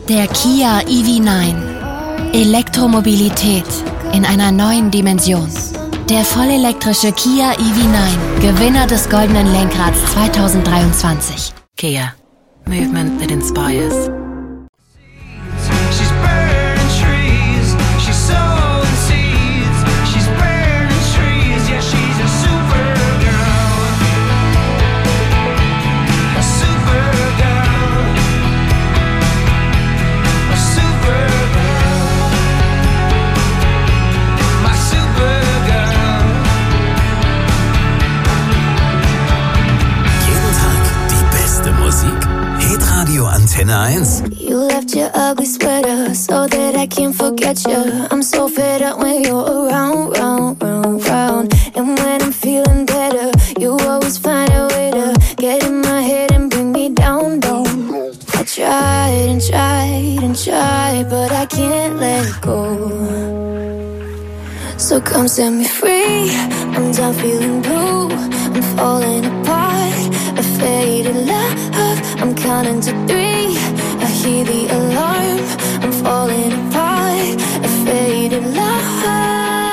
Der Kia EV9. Elektromobilität in einer neuen Dimension. Der vollelektrische Kia EV9. Gewinner des Goldenen Lenkrads 2023. Kia. Movement that inspires. Antenne 1. You left your ugly sweater so that I can't forget you. I'm so fed up when you're around, round, round, round. And when I'm feeling better, you always find a way to get in my head and bring me down, down. I tried and tried and tried, but I can't let go. So come set me free. I'm done feeling blue. I'm falling apart. A faded love. I'm counting to 3. I hear the alarm. I'm falling apart. A faded love.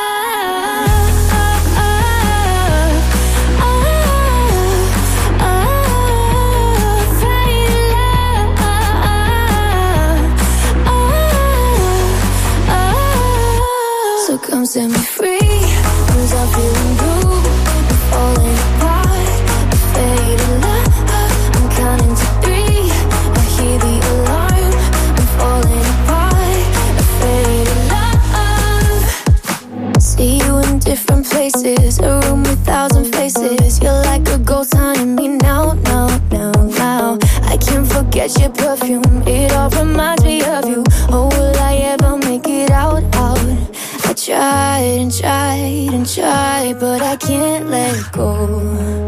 So come set me free. I'm done feeling blue. I'm falling apart. A faded love. I'm counting to 3. I hear the alarm. I'm falling apart. A faded love. See you in different places. A room with 1,000 faces. You're like a ghost haunting me now, now, now, now. I can't forget your perfume. It all reminds me of you. Oh, will I ever make it out, out? I tried and tried and tried, but I can't let go.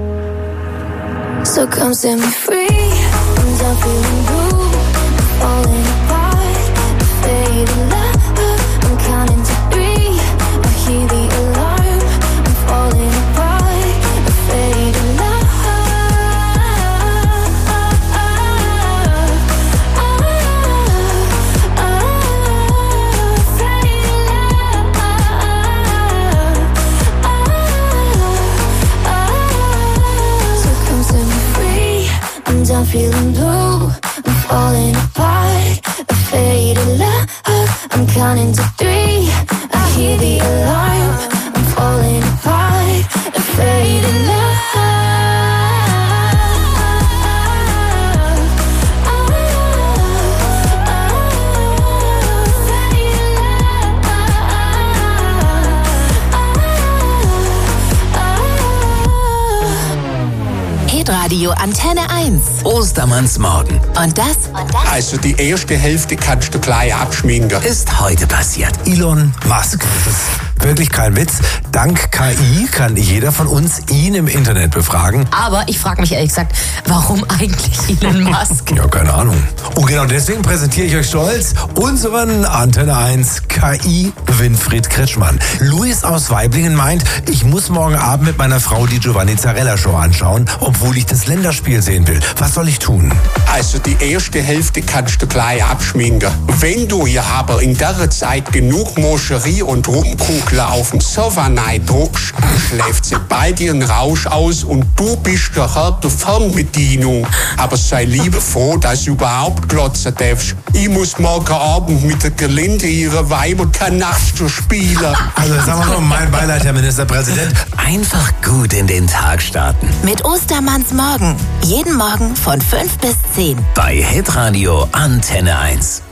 So come set me free. I'm done feeling blue. I'm falling apart. A faded love. I'm counting to 3. I hear the alarm. I'm falling apart. A faded love. I'm done feeling blue. I'm falling apart. A faded love. I'm counting to 3. I hear the alarm. I'm falling apart. A faded love. Radio Antenne 1. Ostermannsmorgen. Und das? Also die erste Hälfte kannst du gleich abschminken. Ist heute passiert. Elon Musk. Das ist wirklich kein Witz. Dank KI kann jeder von uns ihn im Internet befragen. Aber ich frage mich ehrlich gesagt, warum eigentlich Elon Musk? Ja, keine Ahnung. Und genau deswegen präsentiere ich euch stolz unseren Antenne 1 KI Winfried Kretschmann. Luis aus Waiblingen meint, ich muss morgen Abend mit meiner Frau die Giovanni Zarella Show anschauen, obwohl ich das Länderspiel sehen will. Was soll ich tun? Also die erste Hälfte kannst du gleich abschminken. Wenn du hier aber in der Zeit genug Moscherie und Rumkugler auf dem Sofa druckst, schläft sie bald ihren Rausch aus und du bist der Herr der Fernbedienung. Aber sei liebevoll, dass du überhaupt glotzen darfst. Ich muss morgen Abend mit der Gelinde ihrer Weiber Kanaste spielen. Also sagen wir mal, mein Beileid, Herr Ministerpräsident. Einfach gut in den Tag starten. Mit Ostermannsmorgen. Jeden Morgen von 5 bis 10. Bei Hitradio Antenne 1.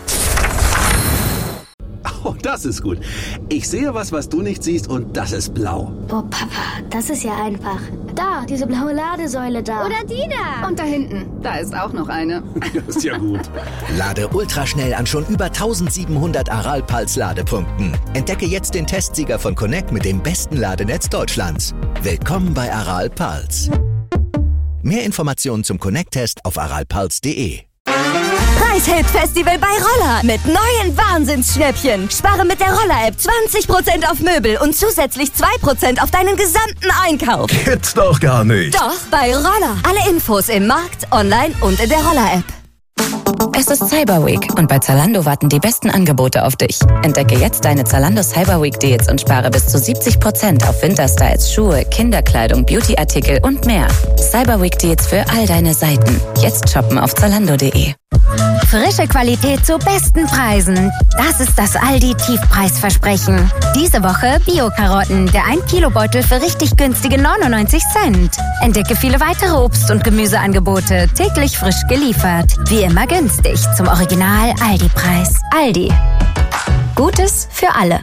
Oh, das ist gut. Ich sehe was du nicht siehst und das ist blau. Oh, Papa, das ist ja einfach. Da, diese blaue Ladesäule da. Oder die da. Und da hinten, da ist auch noch eine. Das ist ja gut. Lade ultraschnell an schon über 1700 Aral-Pulse-Ladepunkten. Entdecke jetzt den Testsieger von Connect mit dem besten Ladenetz Deutschlands. Willkommen bei Aral-Pulse. Mehr Informationen zum Connect-Test auf aralpulse.de. Preishit-Festival bei Roller mit neuen Wahnsinnsschnäppchen. Spare mit der Roller-App 20% auf Möbel und zusätzlich 2% auf deinen gesamten Einkauf. Gibt's doch gar nicht. Doch, bei Roller. Alle Infos im Markt, online und in der Roller-App. Es ist Cyber Week und bei Zalando warten die besten Angebote auf dich. Entdecke jetzt deine Zalando Cyber Week Deals und spare bis zu 70% auf Winterstyles, Schuhe, Kinderkleidung, Beautyartikel und mehr. Cyber Week Deals für all deine Seiten. Jetzt shoppen auf zalando.de. Frische Qualität zu besten Preisen. Das ist das Aldi-Tiefpreisversprechen. Diese Woche Bio-Karotten, der 1-Kilo-Beutel für richtig günstige 99 Cent. Entdecke viele weitere Obst- und Gemüseangebote, täglich frisch geliefert. Wie immer günstig, zum Original Aldi-Preis. Aldi. Gutes für alle.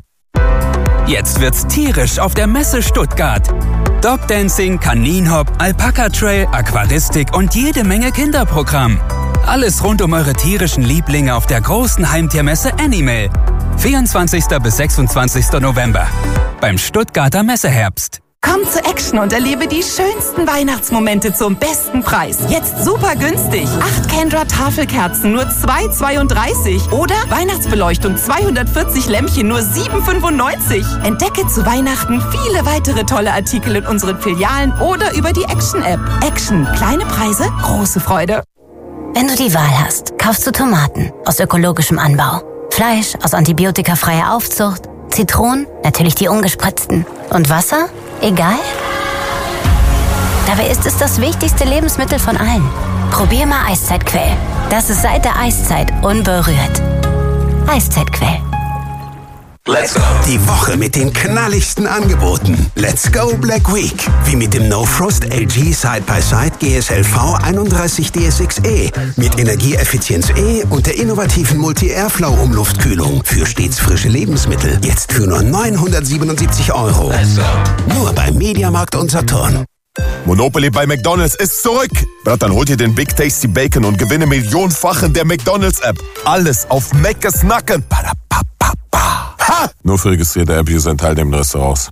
Jetzt wird's tierisch auf der Messe Stuttgart. Dogdancing, Kaninhop, Alpaka-Trail, Aquaristik und jede Menge Kinderprogramm. Alles rund um eure tierischen Lieblinge auf der großen Heimtiermesse Animal. 24. bis 26. November. Beim Stuttgarter Messeherbst. Komm zu Action und erlebe die schönsten Weihnachtsmomente zum besten Preis. Jetzt super günstig. 8 Kendra Tafelkerzen nur 2,32. Oder Weihnachtsbeleuchtung 240 Lämpchen nur 7,95. Entdecke zu Weihnachten viele weitere tolle Artikel in unseren Filialen oder über die Action-App. Action. Kleine Preise, große Freude. Wenn du die Wahl hast, kaufst du Tomaten aus ökologischem Anbau, Fleisch aus antibiotikafreier Aufzucht, Zitronen, natürlich die ungespritzten, und Wasser? Egal? Dabei ist es das wichtigste Lebensmittel von allen. Probier mal Eiszeitquell. Das ist seit der Eiszeit unberührt. Eiszeitquell. Let's go. Die Woche mit den knalligsten Angeboten. Let's go Black Week. Wie mit dem No Frost LG Side-by-Side GSLV 31 DSXe mit Energieeffizienz E und der innovativen Multi-Airflow-Umluftkühlung für stets frische Lebensmittel. Jetzt für nur 977 €. Nur bei Mediamarkt und Saturn. Monopoly bei McDonald's ist zurück. Dann holt ihr den Big Tasty Bacon und gewinne millionenfach in der McDonald's-App. Alles auf Mc's Nacken. Ha! Nur für registrierte App-User in teilnehmenden Restaurants.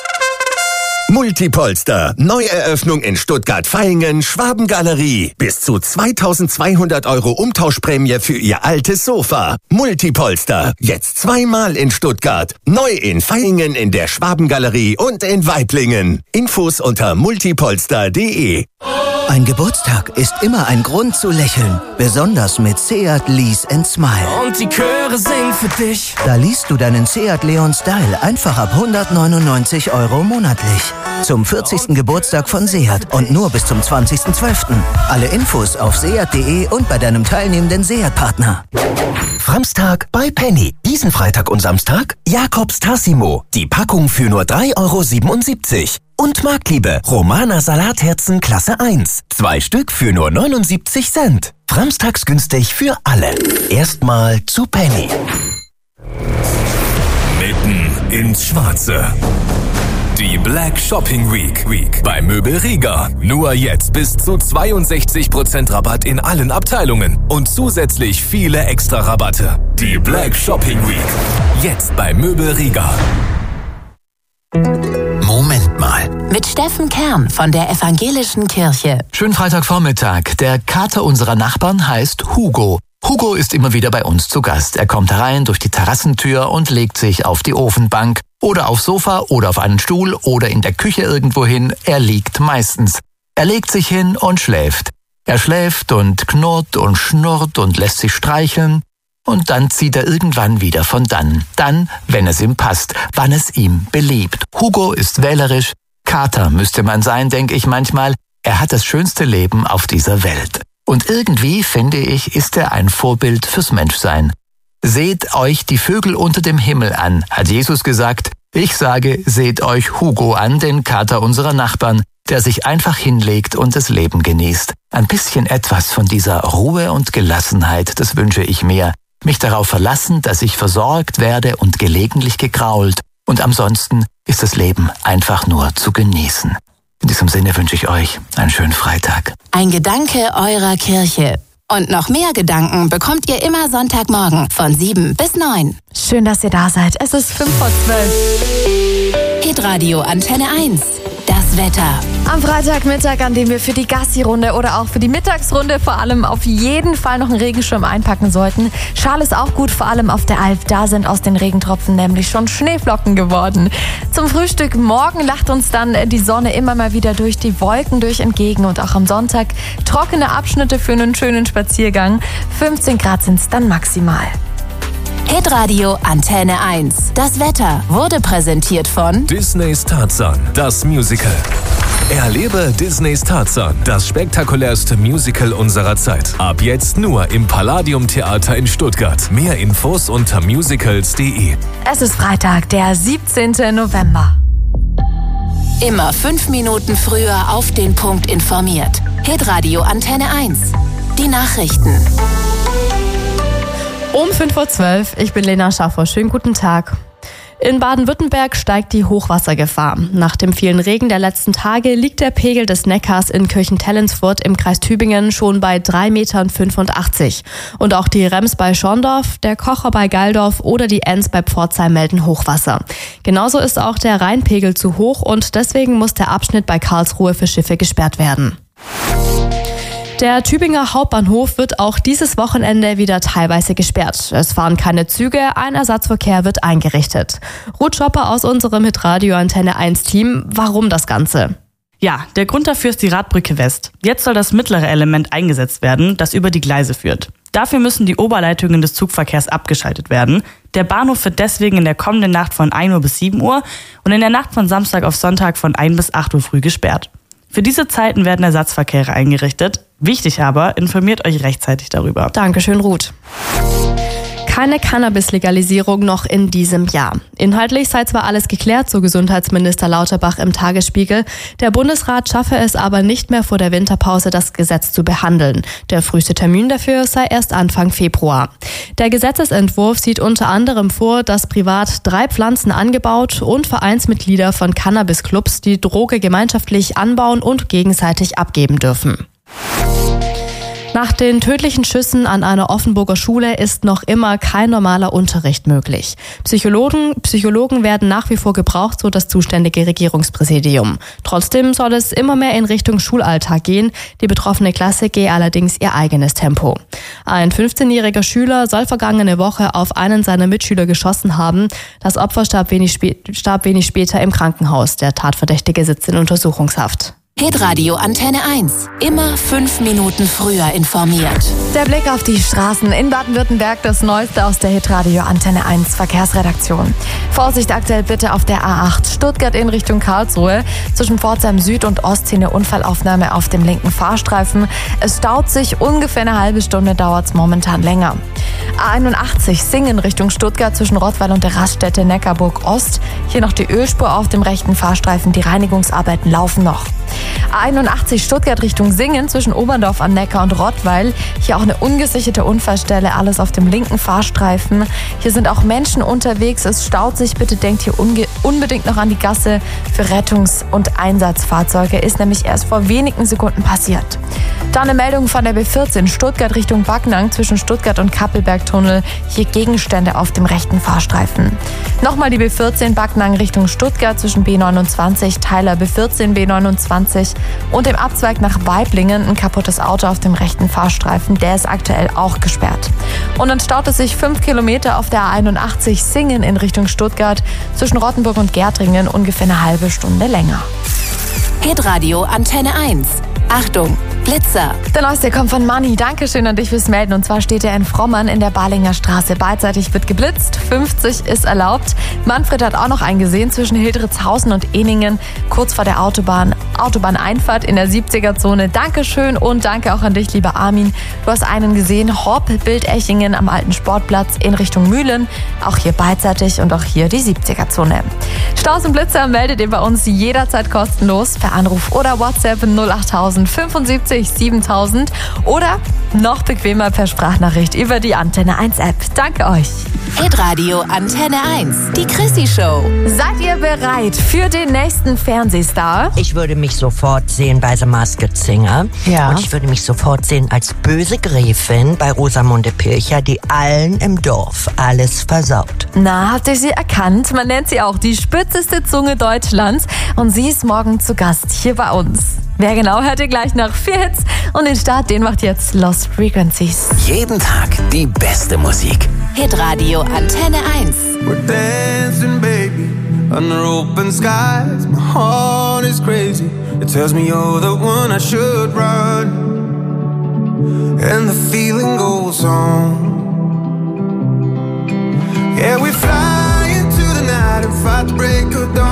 Multipolster. Neueröffnung in Stuttgart-Vaihingen, Schwabengalerie. Bis zu 2.200 € Umtauschprämie für Ihr altes Sofa. Multipolster. Jetzt zweimal in Stuttgart. Neu in Vaihingen in der Schwabengalerie und in Waiblingen. Infos unter multipolster.de. Ein Geburtstag ist immer ein Grund zu lächeln. Besonders mit Seat Lease & Smile. Und die Chöre singen für dich. Da liest du deinen Seat Leon Style einfach ab 199 € monatlich. Zum 40. Geburtstag von Seat und nur bis zum 20.12. Alle Infos auf seat.de und bei deinem teilnehmenden Seat-Partner. Framstag bei Penny. Diesen Freitag und Samstag Jakobs Tassimo. Die Packung für nur 3,77 €. Und Marktliebe, Romana Salatherzen Klasse 1. 2 Stück für nur 79 Cent. Framstags günstig für alle. Erstmal zu Penny. Mitten ins Schwarze. Die Black Shopping Week bei Möbel Rieger. Nur jetzt bis zu 62% Rabatt in allen Abteilungen und zusätzlich viele extra Rabatte. Die Black Shopping Week. Jetzt bei Möbel Rieger. Moment mal. Mit Steffen Kern von der Evangelischen Kirche. Schönen Freitagvormittag. Der Kater unserer Nachbarn heißt Hugo. Hugo ist immer wieder bei uns zu Gast. Er kommt herein durch die Terrassentür und legt sich auf die Ofenbank oder aufs Sofa oder auf einen Stuhl oder in der Küche irgendwo hin. Er liegt meistens. Er legt sich hin und schläft. Er schläft und knurrt und schnurrt und lässt sich streicheln. Und dann zieht er irgendwann wieder von dann. Dann, wenn es ihm passt, wann es ihm beliebt. Hugo ist wählerisch. Kater müsste man sein, denke ich manchmal. Er hat das schönste Leben auf dieser Welt. Und irgendwie, finde ich, ist er ein Vorbild fürs Menschsein. Seht euch die Vögel unter dem Himmel an, hat Jesus gesagt. Ich sage, seht euch Hugo an, den Kater unserer Nachbarn, der sich einfach hinlegt und das Leben genießt. Ein bisschen etwas von dieser Ruhe und Gelassenheit, das wünsche ich mir. Mich darauf verlassen, dass ich versorgt werde und gelegentlich gekrault. Und ansonsten ist das Leben einfach nur zu genießen. In diesem Sinne wünsche ich euch einen schönen Freitag. Ein Gedanke eurer Kirche. Und noch mehr Gedanken bekommt ihr immer Sonntagmorgen von 7 bis 9. Schön, dass ihr da seid. Es ist 5 vor 12. Hitradio Antenne 1. Das Das Wetter. Am Freitagmittag, an dem wir für die Gassi-Runde oder auch für die Mittagsrunde vor allem auf jeden Fall noch einen Regenschirm einpacken sollten. Schal ist auch gut, vor allem auf der Alp. Da sind aus den Regentropfen nämlich schon Schneeflocken geworden. Zum Frühstück morgen lacht uns dann die Sonne immer mal wieder durch die Wolken durch entgegen. Und auch am Sonntag trockene Abschnitte für einen schönen Spaziergang. 15 Grad sind es dann maximal. Hitradio Antenne 1. Das Wetter wurde präsentiert von Disneys Tarzan, das Musical. Erlebe Disneys Tarzan, das spektakulärste Musical unserer Zeit. Ab jetzt nur im Palladium Theater in Stuttgart. Mehr Infos unter musicals.de. Es ist Freitag, der 17. November. Immer 5 Minuten früher auf den Punkt informiert. Hitradio Antenne 1. Die Nachrichten. Um 5:12 Uhr, ich bin Lena Schaffer. Schönen guten Tag. In Baden-Württemberg steigt die Hochwassergefahr. Nach dem vielen Regen der letzten Tage liegt der Pegel des Neckars in Kirchentellensfurt im Kreis Tübingen schon bei 3,85 Metern. Und auch die Rems bei Schorndorf, der Kocher bei Galdorf oder die Enns bei Pforzheim melden Hochwasser. Genauso ist auch der Rheinpegel zu hoch und deswegen muss der Abschnitt bei Karlsruhe für Schiffe gesperrt werden. Der Tübinger Hauptbahnhof wird auch dieses Wochenende wieder teilweise gesperrt. Es fahren keine Züge, ein Ersatzverkehr wird eingerichtet. Ruth Schopper aus unserem Hitradio Antenne 1 Team. Warum das Ganze? Ja, der Grund dafür ist die Radbrücke West. Jetzt soll das mittlere Element eingesetzt werden, das über die Gleise führt. Dafür müssen die Oberleitungen des Zugverkehrs abgeschaltet werden. Der Bahnhof wird deswegen in der kommenden Nacht von 1 Uhr bis 7 Uhr und in der Nacht von Samstag auf Sonntag von 1 bis 8 Uhr früh gesperrt. Für diese Zeiten werden Ersatzverkehre eingerichtet. Wichtig aber, informiert euch rechtzeitig darüber. Dankeschön, Ruth. Keine Cannabis-Legalisierung noch in diesem Jahr. Inhaltlich sei zwar alles geklärt, so Gesundheitsminister Lauterbach im Tagesspiegel. Der Bundesrat schaffe es aber nicht mehr vor der Winterpause, das Gesetz zu behandeln. Der früheste Termin dafür sei erst Anfang Februar. Der Gesetzesentwurf sieht unter anderem vor, dass privat 3 Pflanzen angebaut und Vereinsmitglieder von Cannabis-Clubs die Droge gemeinschaftlich anbauen und gegenseitig abgeben dürfen. Nach den tödlichen Schüssen an einer Offenburger Schule ist noch immer kein normaler Unterricht möglich. Psychologen werden nach wie vor gebraucht, so das zuständige Regierungspräsidium. Trotzdem soll es immer mehr in Richtung Schulalltag gehen. Die betroffene Klasse gehe allerdings ihr eigenes Tempo. Ein 15-jähriger Schüler soll vergangene Woche auf einen seiner Mitschüler geschossen haben. Das Opfer starb wenig später im Krankenhaus. Der Tatverdächtige sitzt in Untersuchungshaft. Hitradio Antenne 1. Immer 5 Minuten früher informiert. Der Blick auf die Straßen in Baden-Württemberg, das Neueste aus der Hitradio Antenne 1 Verkehrsredaktion. Vorsicht aktuell bitte auf der A8 Stuttgart in Richtung Karlsruhe. Zwischen Pforzheim Süd und Ostsee eine Unfallaufnahme auf dem linken Fahrstreifen. Es staut sich, ungefähr eine halbe Stunde dauert es momentan länger. A81 Singen Richtung Stuttgart zwischen Rottweil und der Raststätte Neckarburg Ost. Hier noch die Ölspur auf dem rechten Fahrstreifen. Die Reinigungsarbeiten laufen noch. A81 Stuttgart Richtung Singen zwischen Oberndorf am Neckar und Rottweil. Hier auch eine ungesicherte Unfallstelle, alles auf dem linken Fahrstreifen. Hier sind auch Menschen unterwegs, es staut sich. Bitte denkt hier unbedingt noch an die Gasse für Rettungs- und Einsatzfahrzeuge. Ist nämlich erst vor wenigen Sekunden passiert. Dann eine Meldung von der B14 Stuttgart Richtung Backnang zwischen Stuttgart und Kappelbergtunnel. Hier Gegenstände auf dem rechten Fahrstreifen. Nochmal die B14 Backnang Richtung Stuttgart zwischen B29 Teiler B14 B29 und im Abzweig nach Weiblingen ein kaputtes Auto auf dem rechten Fahrstreifen. Der ist aktuell auch gesperrt. Und dann staut es sich 5 Kilometer auf der A81 Singen in Richtung Stuttgart zwischen Rottenburg und Gärtringen ungefähr eine halbe Stunde länger. Hitradio Antenne 1. Achtung, Blitzer. Der neueste kommt von Manni. Dankeschön an dich fürs Melden. Und zwar steht er in Frommern in der Balinger Straße. Beidseitig wird geblitzt, 50 ist erlaubt. Manfred hat auch noch einen gesehen zwischen Hildritzhausen und Eningen, kurz vor der Autobahneinfahrt in der 70er-Zone. Dankeschön und danke auch an dich, lieber Armin. Du hast einen gesehen, Horb, Bildechingen am alten Sportplatz in Richtung Mühlen. Auch hier beidseitig und auch hier die 70er-Zone. Staus und Blitzer meldet ihr bei uns jederzeit kostenlos per Anruf oder WhatsApp 08000 75 60 7000 oder noch bequemer per Sprachnachricht über die Antenne 1 App. Danke euch. Hitradio Antenne 1, die Chrissy Show. Seid ihr bereit für den nächsten Fernsehstar? Ich würde mich sofort sehen bei The Masked Singer. Ja. Und ich würde mich sofort sehen als böse Gräfin bei Rosamunde Pilcher, die allen im Dorf alles versaut. Na, habt ihr sie erkannt? Man nennt sie auch die spitzeste Zunge Deutschlands. Und sie ist morgen zu Gast hier bei uns. Wer genau, hört ihr gleich nach 4 Hits. Und den Start, den macht jetzt Lost Frequencies. Jeden Tag die beste Musik. Hitradio Antenne 1. We're dancing, baby, under open skies. My heart is crazy. It tells me you're the one I should run. And the feeling goes on. Yeah, we fly into the night and fight to break of dawn.